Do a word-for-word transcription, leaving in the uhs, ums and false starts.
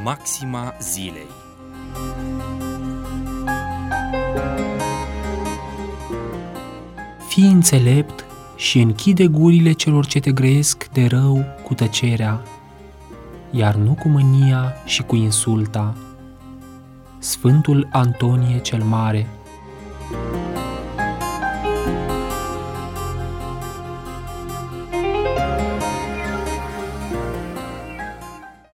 Maxima zilei. Fii înțelept și închide gurile celor ce te grăiesc de rău cu tăcerea, iar nu cu mânia și cu insulta. Sfântul Antonie cel Mare.